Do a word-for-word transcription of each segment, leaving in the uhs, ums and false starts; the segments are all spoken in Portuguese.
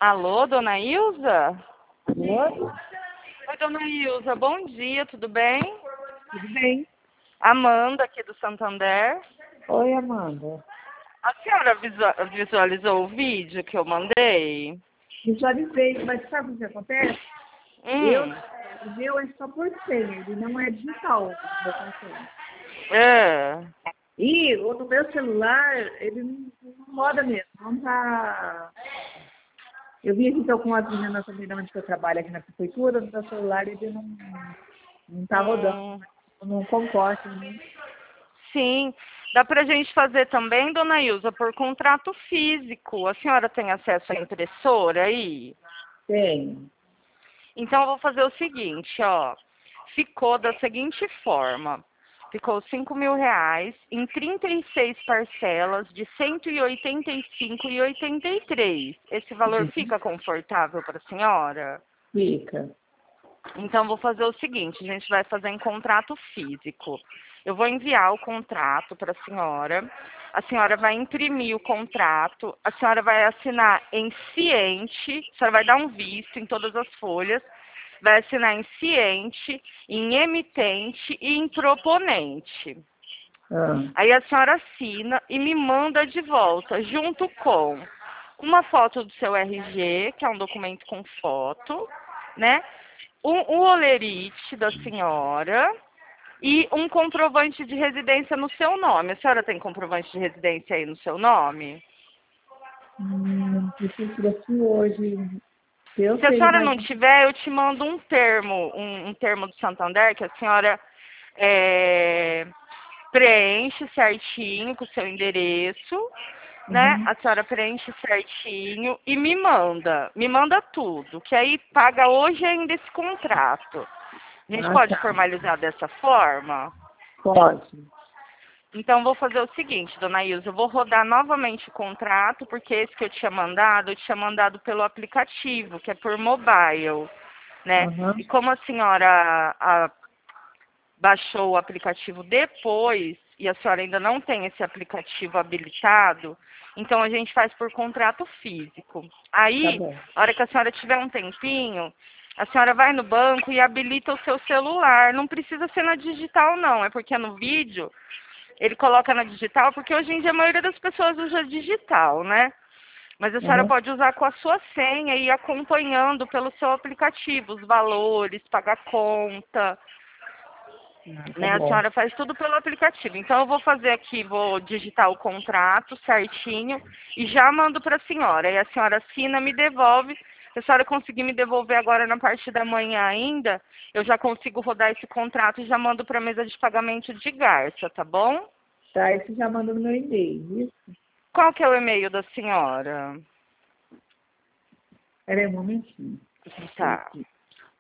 Alô, dona Ilza? Oi, Oi, dona Ilza, bom dia, tudo bem? tudo bem? Amanda, aqui do Santander. Oi, Amanda. A senhora visua- visualizou o vídeo que eu mandei? Visualizei, mas sabe o que acontece? Eu, Hum, o meu é só por senha, ele não é digital, o meu cartão. é. E o no meu celular, ele não, não roda mesmo, não tá... Eu vim aqui então, com as meninas também da onde que eu trabalho aqui na prefeitura, no meu celular ele não, não tá rodando, Hum, não comporta, né? sim, dá pra gente fazer também, dona Ilza, por contrato físico. A senhora tem acesso à impressora aí? Tem. Então eu vou fazer o seguinte, ó. Ficou da seguinte forma. Ficou cinco mil reais em trinta e seis parcelas de cento e oitenta e cinco e oitenta e três. Esse valor fica confortável para a senhora? Fica. Então vou fazer o seguinte, a gente vai fazer em contrato físico. Eu vou enviar o contrato para a senhora. A senhora vai imprimir o contrato. A senhora vai assinar em ciente. A senhora vai dar um visto em todas as folhas. Vai assinar em ciente, em emitente e em proponente. Ah, Aí a senhora assina e me manda de volta, junto com uma foto do seu R G, que é um documento com foto, né? Um, um olerite da senhora e um comprovante de residência no seu nome. A senhora tem comprovante de residência aí no seu nome? hum, preciso daqui hoje. Eu Se a tenho, senhora mas não tiver, eu te mando um termo, um, um termo do Santander, que a senhora é, preenche certinho com o seu endereço, né? uhum. A senhora preenche certinho e me manda. Me manda tudo, que aí paga hoje ainda esse contrato. A gente Ah, pode tá. formalizar dessa forma? Pode. Então, vou fazer o seguinte, dona Ilza, eu vou rodar novamente o contrato, porque esse que eu tinha mandado, eu tinha mandado pelo aplicativo, que é por mobile, né? Aham. E como a senhora a, baixou o aplicativo depois, e a senhora ainda não tem esse aplicativo habilitado, então a gente faz por contrato físico. Tá Aí, bom. a hora que a senhora tiver um tempinho, a senhora vai no banco e habilita o seu celular. Não precisa ser na digital, não, é porque no vídeo ele coloca na digital, porque hoje em dia a maioria das pessoas usa digital, né? Mas a senhora Aham. pode usar com a sua senha e ir acompanhando pelo seu aplicativo os valores, pagar conta, Ah, tá né? A bom. senhora faz tudo pelo aplicativo. Então eu vou fazer aqui, vou digitar o contrato certinho e já mando para a senhora. E a senhora assina, me devolve. Se a senhora conseguir me devolver agora na parte da manhã ainda, eu já consigo rodar esse contrato e já mando para a mesa de pagamento de Garça, tá bom? Tá, aí você já manda no meu e-mail, isso? Qual que é o e-mail da senhora? Espera aí um momentinho. Deixa eu ver Tá. aqui.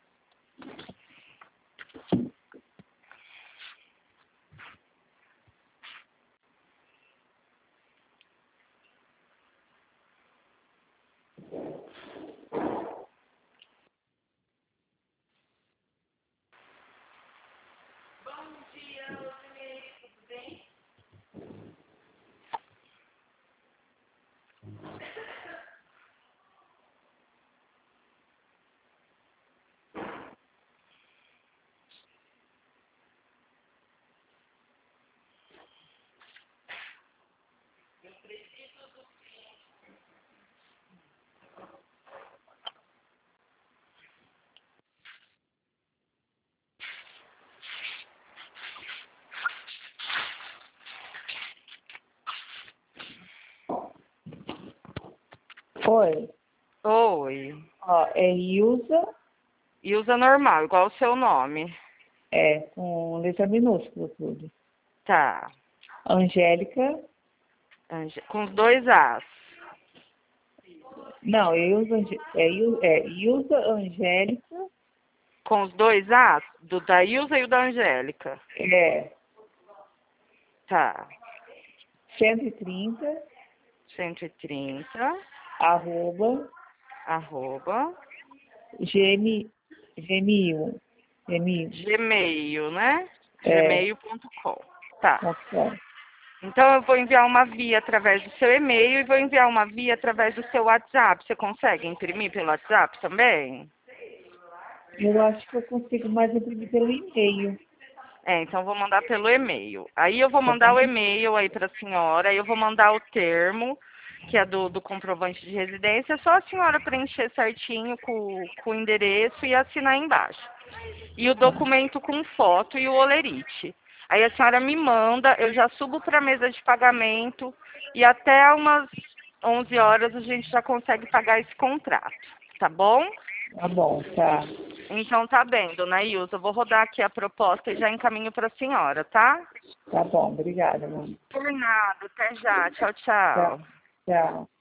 Oi. Oi. Ó, é Ilza, E usa normal, igual o seu nome. é, com letra minúscula tudo. Tá. Angélica, Ange- Com os dois As. não, é Ilza, Ange- é, Il- é Ilza Angélica, Com os dois As? Do da Ilza e o da Angélica. é Tá. cento e trinta, cento e trinta, arroba, arroba, gm, gmail, gmail, Gmail, né? é, gmail ponto com. Tá. ponto com. Então eu vou enviar uma via através do seu e-mail e vou enviar uma via através do seu WhatsApp. Você consegue imprimir pelo WhatsApp também? Eu acho que eu consigo mais imprimir pelo e-mail. É, então eu vou mandar pelo e-mail. Aí eu vou Tá mandar bom? o e-mail aí para a senhora, aí eu vou mandar o termo, que é do, do comprovante de residência, é só a senhora preencher certinho com, com o endereço e assinar embaixo. E o Tá. documento com foto e o olerite. Aí a senhora me manda, eu já subo para a mesa de pagamento e até umas onze horas a gente já consegue pagar esse contrato, tá bom? Tá bom, tá. Então tá bem, dona Ilza, eu vou rodar aqui a proposta e já encaminho para a senhora, tá? Tá bom, obrigada, mãe. Por nada, até já, tchau, Tchau. tchau. Tchau.